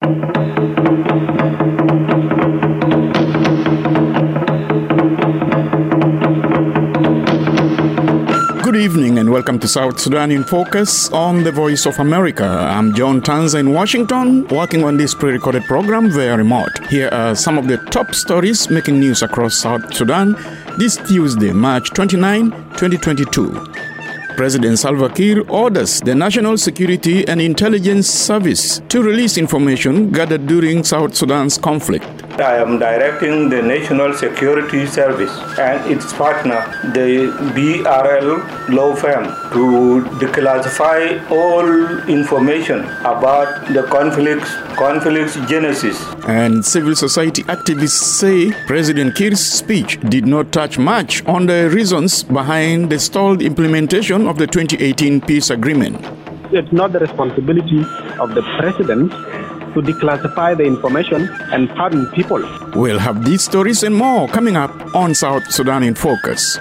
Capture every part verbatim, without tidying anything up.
Good evening and welcome to South Sudan in Focus on the Voice of America. I'm John Tanza in Washington, working on this pre-recorded program via remote. Here are some of the top stories making news across South Sudan this Tuesday, March twenty-ninth, twenty twenty-two. President Salva Kiir orders the National Security and Intelligence Service to release information gathered during South Sudan's conflict. I am directing the National Security Service and its partner, the B R L law firm, to declassify all information about the conflict's, conflict's genesis. And civil society activists say President Kiir's speech did not touch much on the reasons behind the stalled implementation of the twenty eighteen peace agreement. It's not the responsibility of the president to declassify the information and pardon people. We'll have these stories and more coming up on South Sudan in Focus.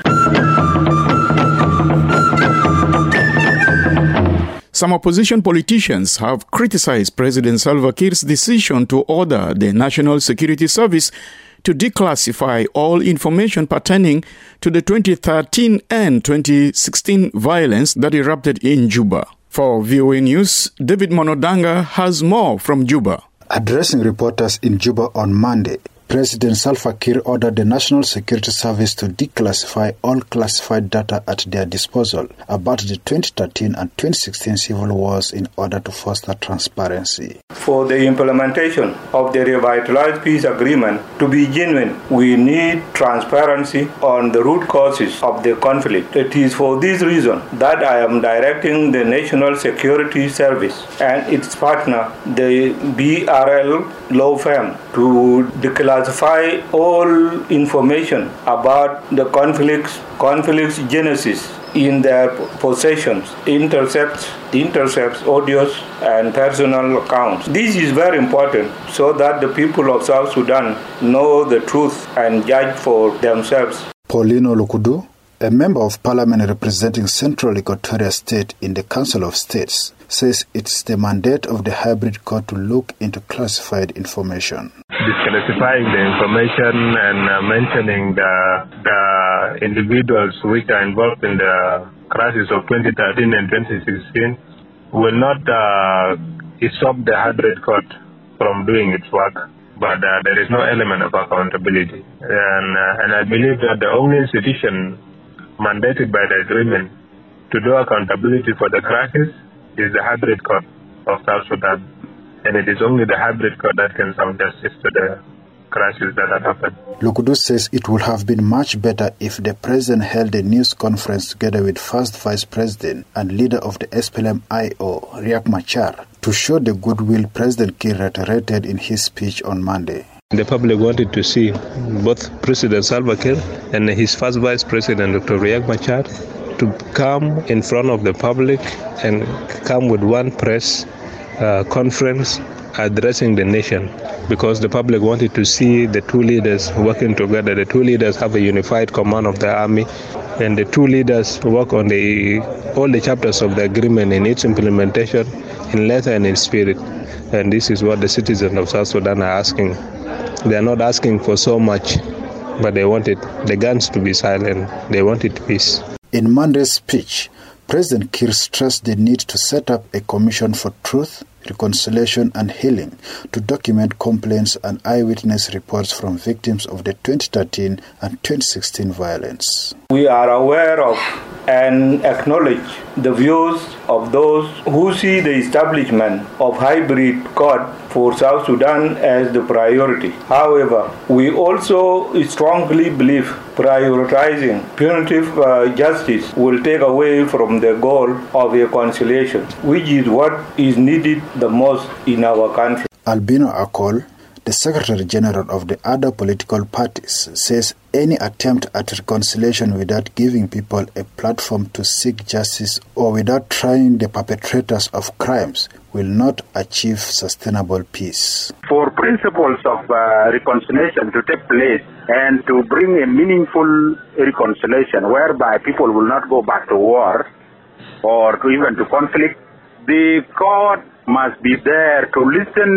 Some opposition politicians have criticized President Salva Kiir's decision to order the National Security Service to declassify all information pertaining to the twenty thirteen and twenty sixteen violence that erupted in Juba. For V O A News, David Monodanga has more from Juba. Addressing reporters in Juba on Monday, President Salva Kiir ordered the National Security Service to declassify all classified data at their disposal about the twenty thirteen and twenty sixteen civil wars in order to foster transparency. For the implementation of the revitalized peace agreement to be genuine, we need transparency on the root causes of the conflict. It is for this reason that I am directing the National Security Service and its partner, the B R L law firm, to declassify all information about the conflict's, conflict's genesis in their possessions, intercepts, intercepts, audios, and personal accounts. This is very important so that the people of South Sudan know the truth and judge for themselves. Paulino Lukudu, a member of parliament representing Central Equatoria State in the Council of States, says it's the mandate of the hybrid court to look into classified information. Declassifying the information and uh, mentioning the, the individuals which are involved in the crisis of twenty thirteen and twenty sixteen will not uh, stop the hybrid court from doing its work, but uh, there is no element of accountability. And, uh, and I believe that the only institution mandated by the agreement to do accountability for the crisis is the hybrid court of South Sudan. And it is only the hybrid court that can serve justice to the crisis that had happened. Lukudu says it would have been much better if the president held a news conference together with first vice president and leader of the S P L M I O, Riek Machar, to show the goodwill President Kiir reiterated in his speech on Monday. The public wanted to see both President Salva Kiir and his first vice president, Doctor Riek Machar, to come in front of the public and come with one press uh, conference addressing the nation, because the public wanted to see the two leaders working together. The two leaders have a unified command of the army, and the two leaders work on the all the chapters of the agreement in its implementation in letter and in spirit. And this is what the citizens of South Sudan are asking. They are not asking for so much, but they wanted the guns to be silent. They wanted peace. In Monday's speech, President Kiir stressed the need to set up a commission for truth, reconciliation and healing to document complaints and eyewitness reports from victims of the twenty thirteen and twenty sixteen violence. We are aware of and acknowledge the views of those who see the establishment of hybrid court for South Sudan as the priority. However, we also strongly believe prioritizing punitive uh, justice will take away from the goal of reconciliation, which is what is needed the most in our country. Albino Akol, the Secretary General of the other political parties, says any attempt at reconciliation without giving people a platform to seek justice or without trying the perpetrators of crimes will not achieve sustainable peace. For principles of uh, reconciliation to take place and to bring a meaningful reconciliation whereby people will not go back to war or to even to conflict, the court must be there to listen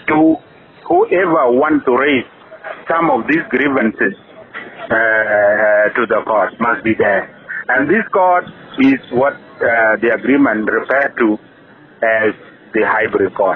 to whoever want to raise some of these grievances uh, to the court must be there. And this court is what uh, the agreement referred to as the hybrid court.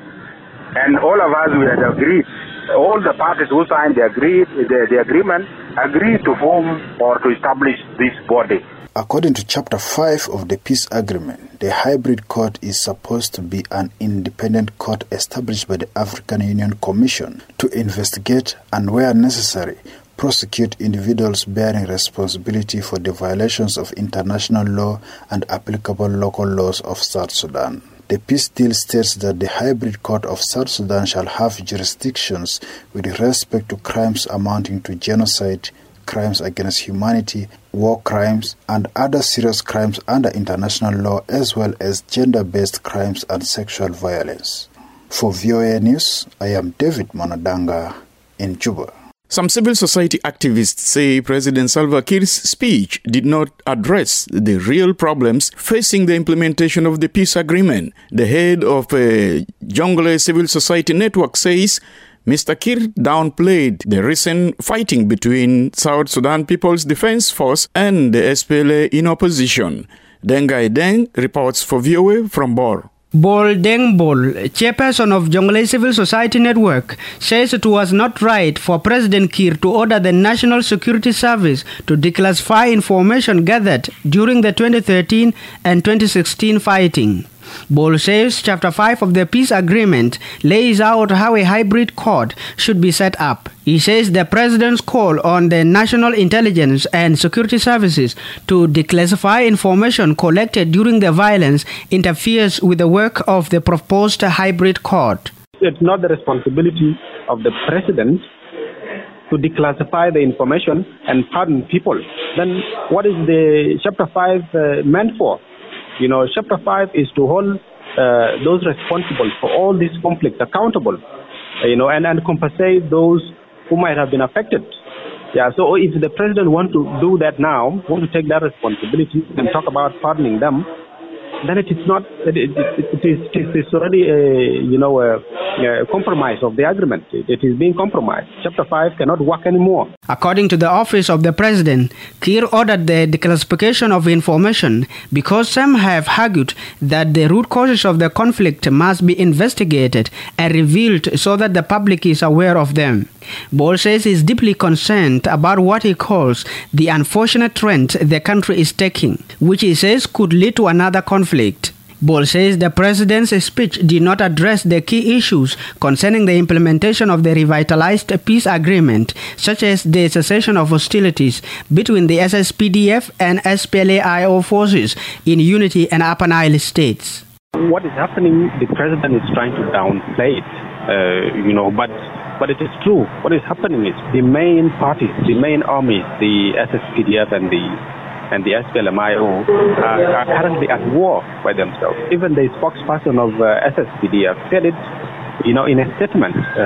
And all of us, we had agreed, all the parties who signed the, agreed, the, the agreement agreed to form or to establish this body. According to Chapter five of the Peace Agreement, the hybrid court is supposed to be an independent court established by the African Union Commission to investigate and, where necessary, prosecute individuals bearing responsibility for the violations of international law and applicable local laws of South Sudan. The peace deal states that the hybrid court of South Sudan shall have jurisdictions with respect to crimes amounting to genocide, crimes against humanity, war crimes, and other serious crimes under international law, as well as gender-based crimes and sexual violence. For V O A News, I am David Monodanga in Juba. Some civil society activists say President Salva Kiir's speech did not address the real problems facing the implementation of the peace agreement. The head of a Jonglei Civil Society Network says Mister Kiir downplayed the recent fighting between South Sudan People's Defense Force and the S P L A in opposition. Dengai Deng reports for V O A from Bor. Bol Deng Bol, chairperson of Jonglei Civil Society Network, says it was not right for President Kiir to order the National Security Service to declassify information gathered during the twenty thirteen and twenty sixteen fighting. Bol says Chapter five of the Peace Agreement lays out how a hybrid court should be set up. He says the President's call on the National Intelligence and Security Services to declassify information collected during the violence interferes with the work of the proposed hybrid court. It's not the responsibility of the President to declassify the information and pardon people. Then what is the Chapter five uh, meant for? You know, Chapter five is to hold uh, those responsible for all these conflicts accountable, uh, you know, and, and compensate those who might have been affected. Yeah, so if the President wants to do that now, want to take that responsibility and talk about pardoning them, then it is not, it, it, it, is, it is already a, you know, a, a compromise of the agreement. It, it is being compromised. Chapter five cannot work anymore. According to the Office of the President, Kiir ordered the declassification of information because some have argued that the root causes of the conflict must be investigated and revealed so that the public is aware of them. Bol says he is deeply concerned about what he calls the unfortunate trend the country is taking, which he says could lead to another conflict. Bol says the President's speech did not address the key issues concerning the implementation of the revitalized peace agreement, such as the cessation of hostilities between the S S P D F and S P L A I O forces in Unity and Upper Nile states. What is happening, the President is trying to downplay it, uh, you know, but But it is true. What is happening is the main parties, the main armies, the S S P D F and the and the S P L M I O are, are currently at war by themselves. Even the spokesperson of uh, S S P D F said it, you know, in a statement uh,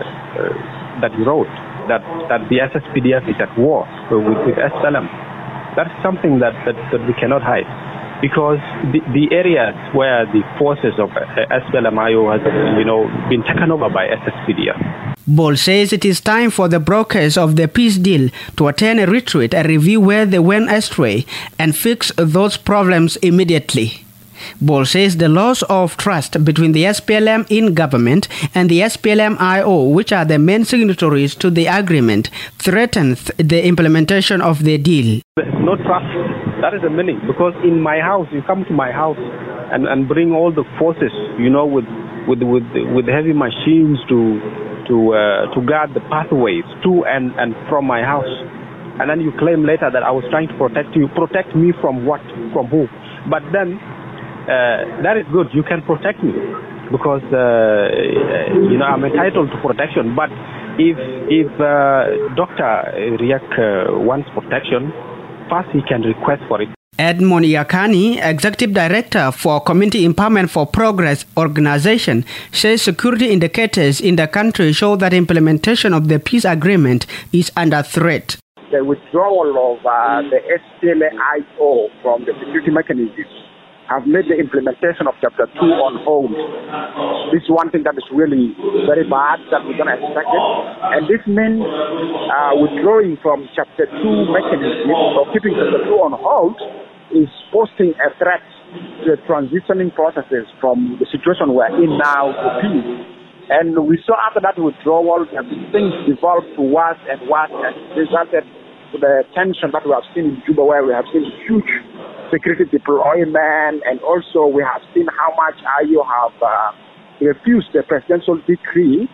uh, that he wrote that that the S S P D F is at war with, with S P L M. That's something that, that, that we cannot hide. Because the, the areas where the forces of S P L M I O has, you know, been taken over by S S P D F. Bol says it is time for the brokers of the peace deal to attend a retreat and review where they went astray and fix those problems immediately. Bol says the loss of trust between the S P L M in government and the S P L M I O, which are the main signatories to the agreement, threatens the implementation of the deal. There's no trust. That is the meaning. Because in my house, you come to my house and, and bring all the forces, you know, with with with with heavy machines to to uh, to guard the pathways to and, and from my house. And then you claim later that I was trying to protect you. Protect me from what? From who? But then uh, that is good. You can protect me because uh, you know I'm entitled to protection. But if if uh, Doctor Riek uh, wants protection, first he can request for it. Edmond Yakani, Executive Director for Community Empowerment for Progress organization, says security indicators in the country show that implementation of the peace agreement is under threat. The withdrawal of uh, the S P L A I O from the security mechanism have made the implementation of Chapter two on hold. This is one thing that is really very bad that we don't expect it. And this means uh, withdrawing from Chapter two mechanism or keeping Chapter two on hold is posing a threat to the transitioning processes from the situation we're in now to peace. And we saw after that withdrawal that things devolved to worse and worse and resulted to the tension that we have seen in Juba, where we have seen huge security deployment, and also we have seen how much I U have uh, refused the presidential decree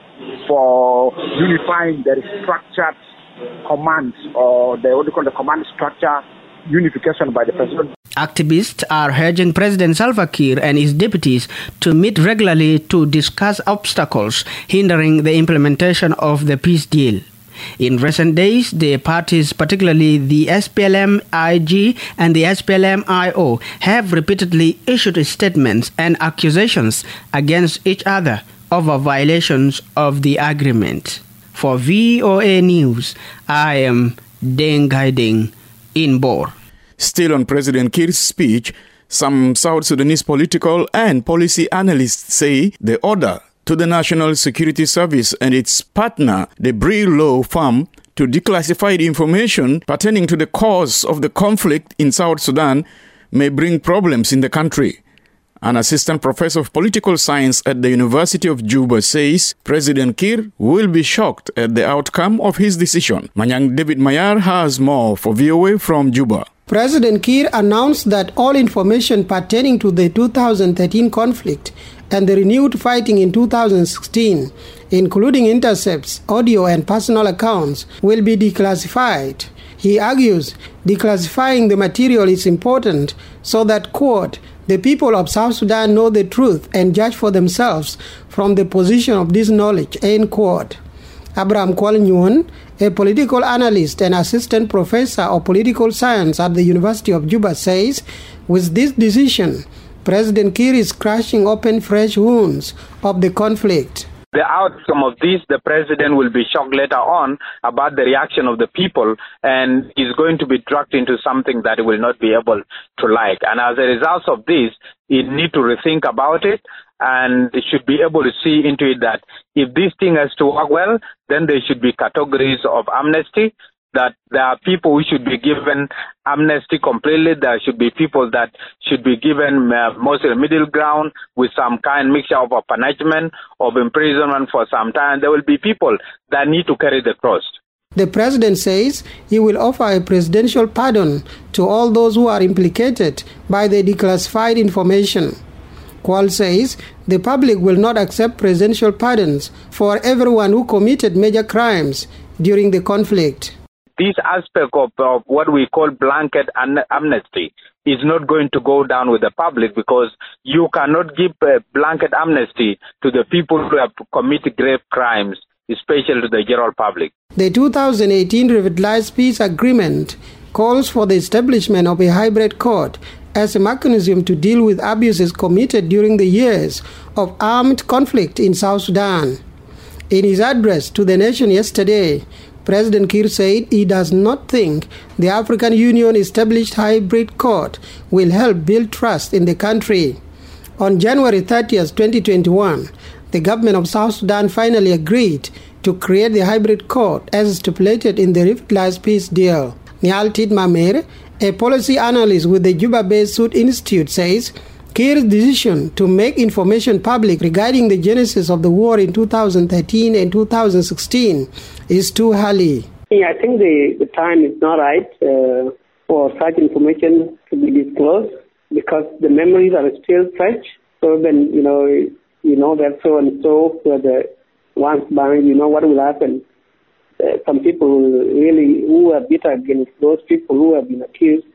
for unifying the structured commands, or the what do you call the command structure unification by the president. Activists are urging President Salva Kiir and his deputies to meet regularly to discuss obstacles hindering the implementation of the peace deal. In recent days, the parties, particularly the S P L M I G and the S P L M I O, have repeatedly issued statements and accusations against each other over violations of the agreement. For V O A News, I am Deng Gaiding in Bor. Still on President Kiir's speech, some South Sudanese political and policy analysts say the order to the National Security Service and its partner, the Brie Law Firm, to declassify the information pertaining to the cause of the conflict in South Sudan may bring problems in the country. An assistant professor of political science at the University of Juba says President Kiir will be shocked at the outcome of his decision. Manyang David Mayar has more for V O A from Juba. President Kiir announced that all information pertaining to the two thousand thirteen conflict and the renewed fighting in two thousand sixteen, including intercepts, audio and personal accounts, will be declassified. He argues declassifying the material is important so that, quote, the people of South Sudan know the truth and judge for themselves from the position of this knowledge, end quote. Abraham Kwal-Nyuon, a political analyst and assistant professor of political science at the University of Juba, says, with this decision, President Kiir is crashing open fresh wounds of the conflict. The outcome of this, the president will be shocked later on about the reaction of the people, and is going to be dragged into something that he will not be able to like. And as a result of this, he need to rethink about it, and they should be able to see into it that if this thing has to work well, then there should be categories of amnesty, that there are people who should be given amnesty completely. There should be people that should be given uh, mostly middle ground with some kind mixture of a punishment, of imprisonment for some time. There will be people that need to carry the cross. The president says he will offer a presidential pardon to all those who are implicated by the declassified information. Kwal says the public will not accept presidential pardons for everyone who committed major crimes during the conflict. This aspect of, of what we call blanket amnesty is not going to go down with the public, because you cannot give a blanket amnesty to the people who have committed grave crimes, especially to the general public. The two thousand eighteen Revitalized Peace Agreement calls for the establishment of a hybrid court as a mechanism to deal with abuses committed during the years of armed conflict in South Sudan. In his address to the nation yesterday, President Kiir said he does not think the African Union established hybrid court will help build trust in the country. On January thirtieth, twenty twenty-one, the government of South Sudan finally agreed to create the hybrid court as stipulated in the Revitalized Peace Deal. Niall Tidmamere, a policy analyst with the Juba-based Sud Institute, says Kiir's decision to make information public regarding the genesis of the war in two thousand thirteen and two thousand sixteen is too early. Yeah, I think the, the time is not right uh, for such information to be disclosed, because the memories are still fresh. So then, you know, you know that so and so were the ones behind, you know what will happen. Uh, some people really who are bitter against those people who have been accused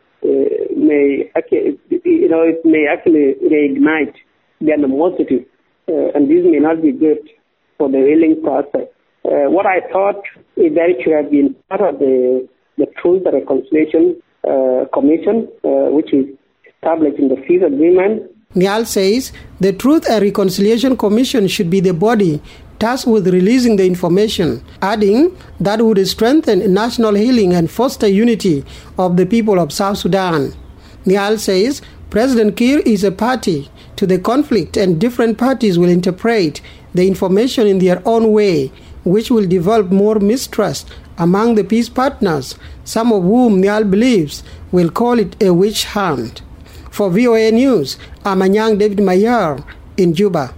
Uh, may actually, you know, it may actually reignite the animosity, uh, and this may not be good for the healing process. Uh, what I thought is that it should have been part of the the Truth and Reconciliation uh, Commission, uh, which is established in the peace agreement. Niall says the Truth and Reconciliation Commission should be the body tasked with releasing the information, adding that would strengthen national healing and foster unity of the people of South Sudan. Niall says President Kiir is a party to the conflict, and different parties will interpret the information in their own way, which will develop more mistrust among the peace partners, some of whom Niall believes will call it a witch hunt. For V O A News, I'm Anyang David Mayar in Juba.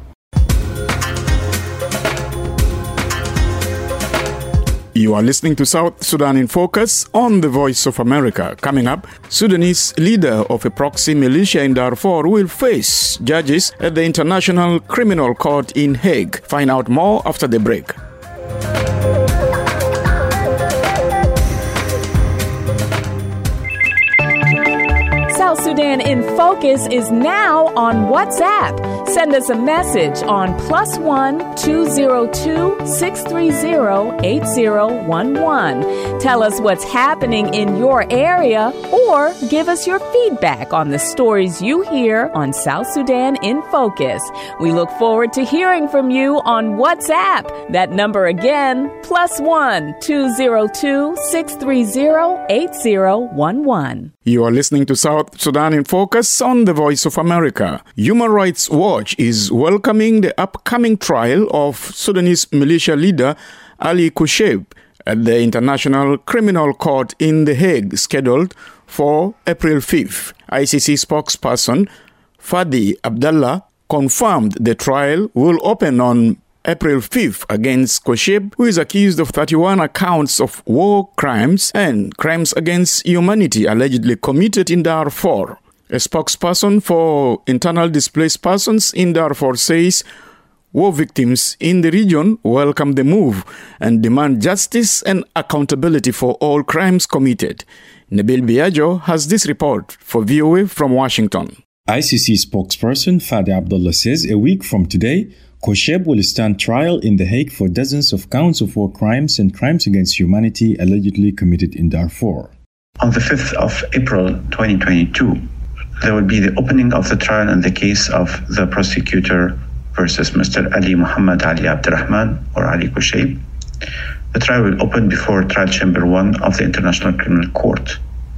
You are listening to South Sudan in Focus on the Voice of America. Coming up, Sudanese leader of a proxy militia in Darfur will face judges at the International Criminal Court in Hague. Find out more after the break. South Sudan in Focus is now on WhatsApp. Send us a message on plus one two zero two six three zero eight zero one one. Tell us what's happening in your area or give us your feedback on the stories you hear on South Sudan in Focus. We look forward to hearing from you on WhatsApp. That number again, plus one two zero two six three zero eight zero one one. You are listening to South Sudan in Focus on the Voice of America. Human Rights Watch is welcoming the upcoming trial of Sudanese militia leader Ali Kushayb at the International Criminal Court in The Hague, scheduled for April fifth. I C C spokesperson Fadi Abdallah confirmed the trial will open on April fifth against Kushayb, who is accused of thirty-one accounts of war crimes and crimes against humanity allegedly committed in Darfur. A spokesperson for internal displaced persons in Darfur says war victims in the region welcome the move and demand justice and accountability for all crimes committed. Nabil Biagio has this report for V O A from Washington. I C C spokesperson Fadi Abdullah says a week from today, Kushayb will stand trial in The Hague for dozens of counts of war crimes and crimes against humanity allegedly committed in Darfur. On the fifth of April twenty twenty-two, there will be the opening of the trial in the case of the prosecutor versus Mister Ali Muhammad Ali Abdurrahman, or Ali Kushayb. The trial will open before Trial Chamber one of the International Criminal Court.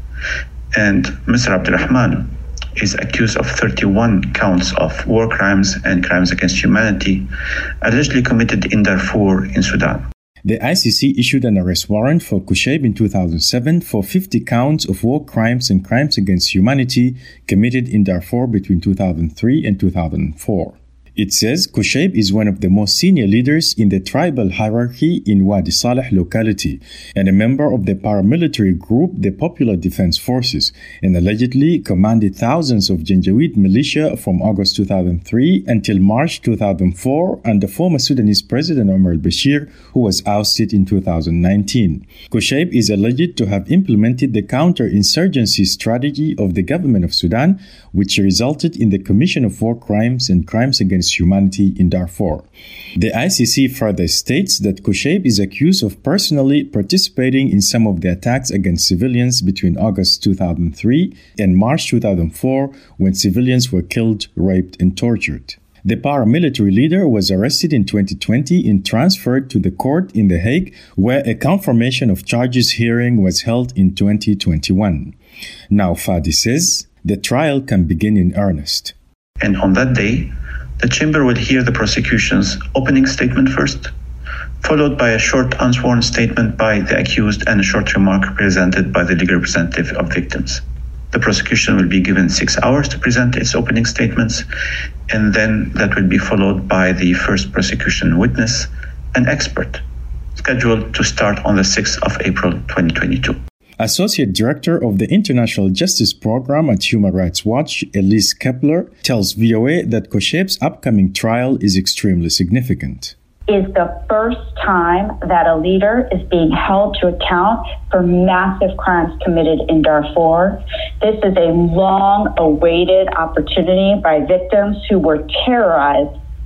And Mister Abdurrahman is accused of thirty-one counts of war crimes and crimes against humanity allegedly committed in Darfur in Sudan. The I C C issued an arrest warrant for Kushayb in two thousand seven for fifty counts of war crimes and crimes against humanity committed in Darfur between two thousand three and two thousand four. It says Kushayb is one of the most senior leaders in the tribal hierarchy in Wadi Saleh locality and a member of the paramilitary group the Popular Defense Forces, and allegedly commanded thousands of Janjaweed militia from August two thousand three until March two thousand four under former Sudanese President Omar al-Bashir, who was ousted in two thousand nineteen. Kushayb is alleged to have implemented the counter-insurgency strategy of the government of Sudan, which resulted in the commission of war crimes and crimes against humanity in Darfur. The I C C further states that Kushayb is accused of personally participating in some of the attacks against civilians between August two thousand three and March two thousand four, when civilians were killed, raped, and tortured. The paramilitary leader was arrested in twenty twenty and transferred to the court in The Hague, where a confirmation of charges hearing was held in twenty twenty-one. Now Fadi says the trial can begin in earnest. And on that day, the chamber will hear the prosecution's opening statement first, followed by a short unsworn statement by the accused and a short remark presented by the legal representative of victims. The prosecution will be given six hours to present its opening statements, and then that will be followed by the first prosecution witness, an expert, scheduled to start on the sixth of April twenty twenty-two. Associate Director of the International Justice Program at Human Rights Watch, Elise Kepler, tells V O A that Kushayb's upcoming trial is extremely significant. Is the first time that a leader is being held to account for massive crimes committed in Darfur. This is a long-awaited opportunity by victims who were terrorized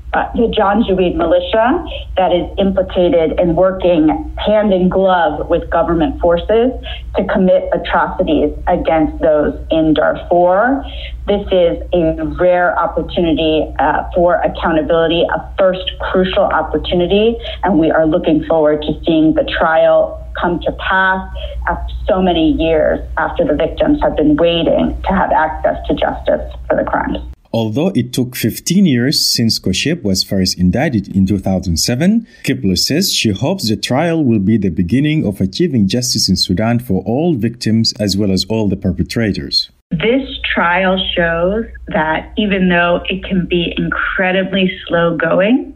uh, the Janjaweed militia that is implicated in working hand in glove with government forces to commit atrocities against those in Darfur. This is a rare opportunity uh, for accountability, a first crucial opportunity, and we are looking forward to seeing the trial come to pass after so many years after the victims have been waiting to have access to justice for the crimes. Although it took fifteen years since Kosheb was first indicted in two thousand seven, Kibler says she hopes the trial will be the beginning of achieving justice in Sudan for all victims as well as all the perpetrators. This trial shows that even though it can be incredibly slow going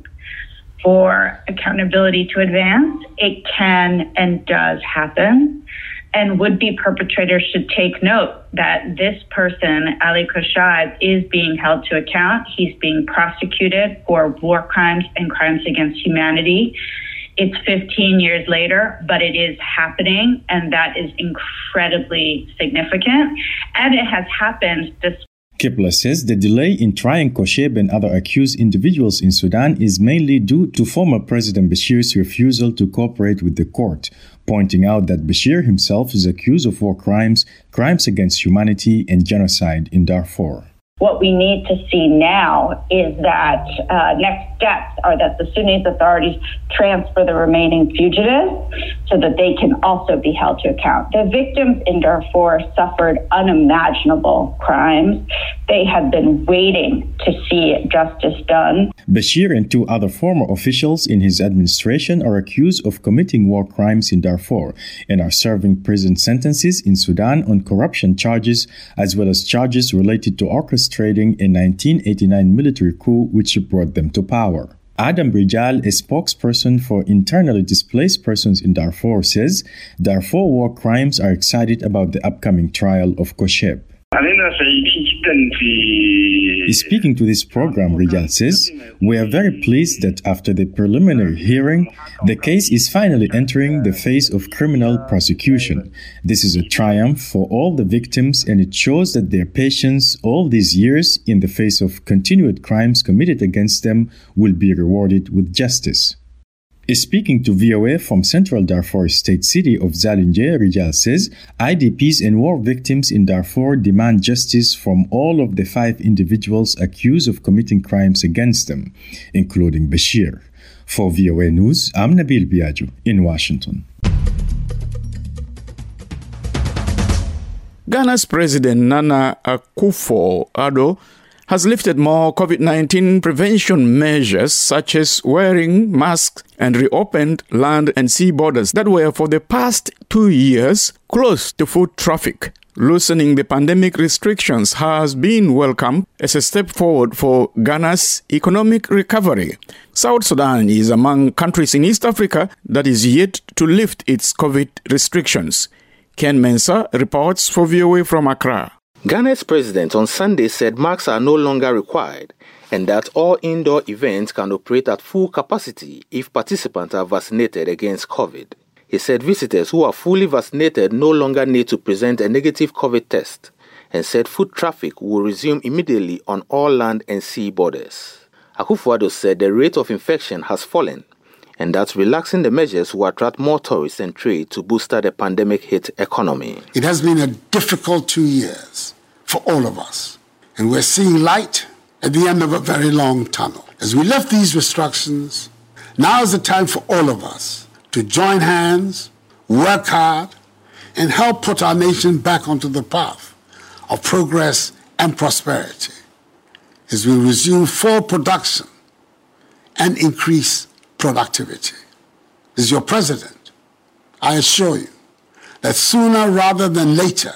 for accountability to advance, it can and does happen. And would-be perpetrators should take note that this person, Ali Kosheb, is being held to account. He's being prosecuted for war crimes and crimes against humanity. It's fifteen years later, but it is happening, and that is incredibly significant. And it has happened despite Kibler says the delay in trying Kosheb and other accused individuals in Sudan is mainly due to former President Bashir's refusal to cooperate with the court, pointing out that Bashir himself is accused of war crimes, crimes against humanity, and genocide in Darfur. What we need to see now is that uh, next steps are that the Sudanese authorities transfer the remaining fugitives so that they can also be held to account. The victims in Darfur suffered unimaginable crimes. They have been waiting to see justice done. Bashir and two other former officials in his administration are accused of committing war crimes in Darfur and are serving prison sentences in Sudan on corruption charges as well as charges related to orchestration trading a nineteen eighty-nine military coup which brought them to power. Adam Rijal, a spokesperson for internally displaced persons in Darfur, says Darfur war crimes are excited about the upcoming trial of Kosheb. Speaking to this program, Rijal says, "We are very pleased that after the preliminary hearing, the case is finally entering the phase of criminal prosecution. This is a triumph for all the victims, and it shows that their patience all these years in the face of continued crimes committed against them will be rewarded with justice." Speaking to V O A from central Darfur state city of Zalinje, Rijal says I D Ps and war victims in Darfur demand justice from all of the five individuals accused of committing crimes against them, including Bashir. For V O A News, I'm Nabil Biaju in Washington. Ghana's President Nana Akufo-Addo has lifted more COVID nineteen prevention measures such as wearing masks and reopened land and sea borders that were for the past two years closed to foot traffic. Loosening the pandemic restrictions has been welcomed as a step forward for Ghana's economic recovery. South Sudan is among countries in East Africa that is yet to lift its COVID restrictions. Ken Mensah reports for V O A from Accra. Ghana's president on Sunday said masks are no longer required and that all indoor events can operate at full capacity if participants are vaccinated against COVID. He said visitors who are fully vaccinated no longer need to present a negative COVID test and said foot traffic will resume immediately on all land and sea borders. Akufo-Addo said the rate of infection has fallen and that relaxing the measures will attract more tourists and trade to boost the pandemic-hit economy. It has been a difficult two years for all of us, and we're seeing light at the end of a very long tunnel. As we lift these restrictions, now is the time for all of us to join hands, work hard, and help put our nation back onto the path of progress and prosperity as we resume full production and increase productivity. As your president, I assure you that sooner rather than later,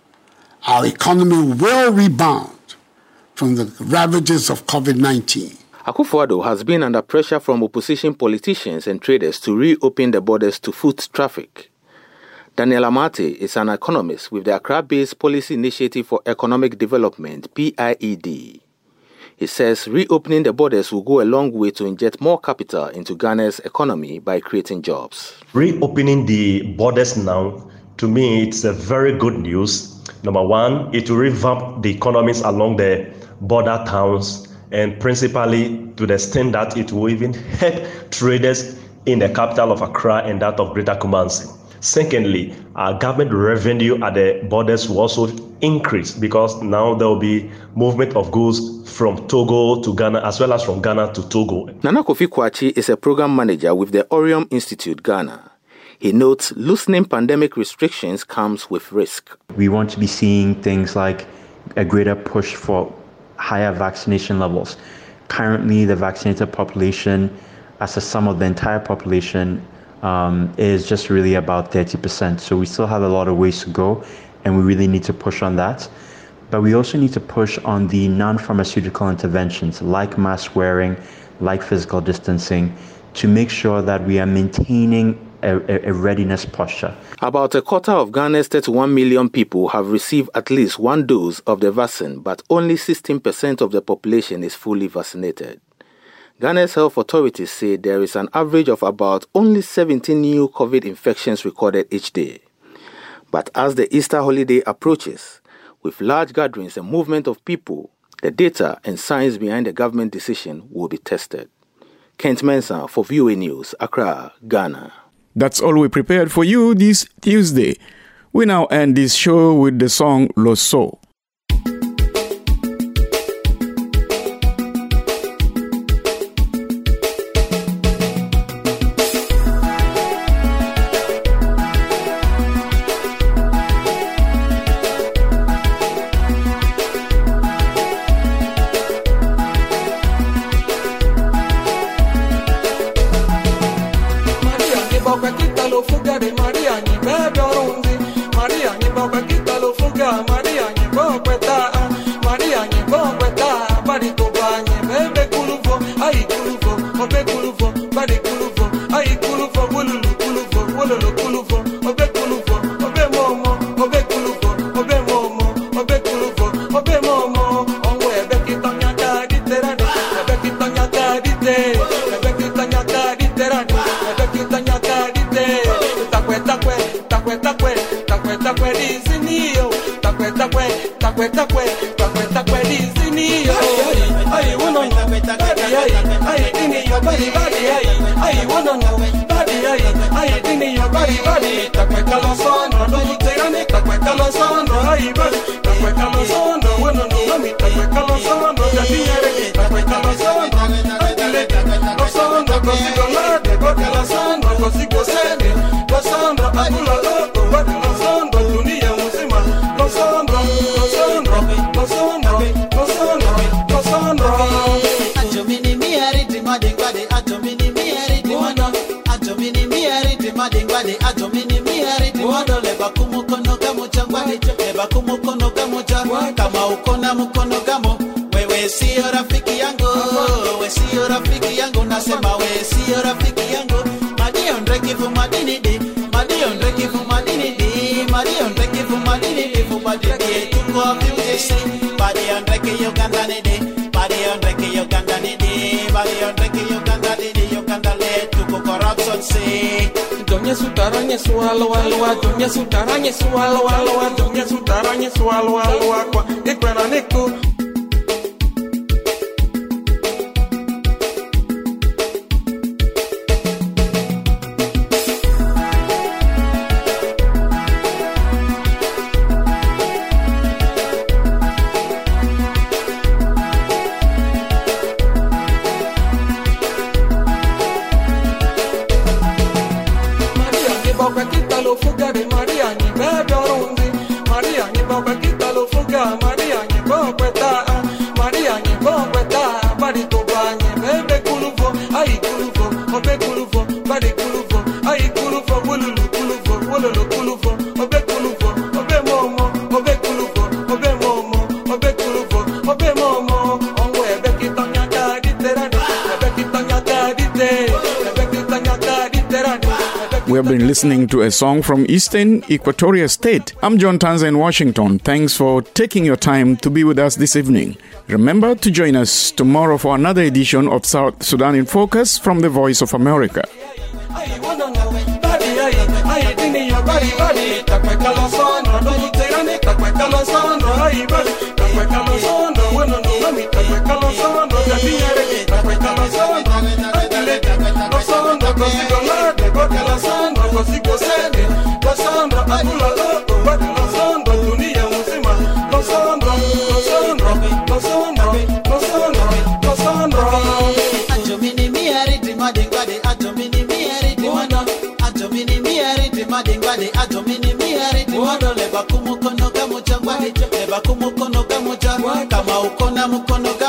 our economy will rebound from the ravages of COVID nineteen. Akufo-Addo has been under pressure from opposition politicians and traders to reopen the borders to foot traffic. Daniel Amate is an economist with the Accra-based Policy Initiative for Economic Development, P I E D. He says reopening the borders will go a long way to inject more capital into Ghana's economy by creating jobs. Reopening the borders now, to me, it's a very good news. Number one, it will revamp the economies along the border towns and principally to the extent that it will even help traders in the capital of Accra and that of Greater Kumasi. Secondly, our government revenue at the borders will also increase because now there will be movement of goods from Togo to Ghana as well as from Ghana to Togo. Nana Kofi Kwachi is a program manager with the Orium Institute, Ghana. He notes loosening pandemic restrictions comes with risk. We want to be seeing things like a greater push for higher vaccination levels. Currently, the vaccinated population, as a sum of the entire population, Um, is just really about thirty percent. So we still have a lot of ways to go, and we really need to push on that. But we also need to push on the non-pharmaceutical interventions like mask wearing, like physical distancing, to make sure that we are maintaining a, a, a readiness posture. About a quarter of Ghana's thirty-one million people have received at least one dose of the vaccine, but only sixteen percent of the population is fully vaccinated. Ghana's health authorities say there is an average of about only seventeen new COVID infections recorded each day. But as the Easter holiday approaches, with large gatherings and movement of people, the data and science behind the government decision will be tested. Kent Mensah for V O A News, Accra, Ghana. That's all we prepared for you this Tuesday. We now end this show with the song Loso. Doña Sutaranya swallow alwa, Doña Sutaranya swallow alwa, Doña Sutaranya swallow alwa, kwa ikwena niku. We have been listening to a song from Eastern Equatoria State. I'm John Tanza in Washington. Thanks for taking your time to be with us this evening. Remember to join us tomorrow for another edition of South Sudan in Focus from the Voice of America. Body, body, body, Mani takweka losondo Iba takweka losondo Bueno no mami takweka losondo Gatiere takweka losondo Antile losondo Consigo lade Bote losondo Consigo sede Losondo Akula loto Bote losondo Dunia muzima Losondo Losondo Losondo Losondo Losondo Ajomini miari dimade ngade Ajomini miari dimade Ajomini miari dimade ngade Ajomini miari dimade Leba kumukono kamuchangwade Leba kumukono kamuchangwade Kama ukona mukono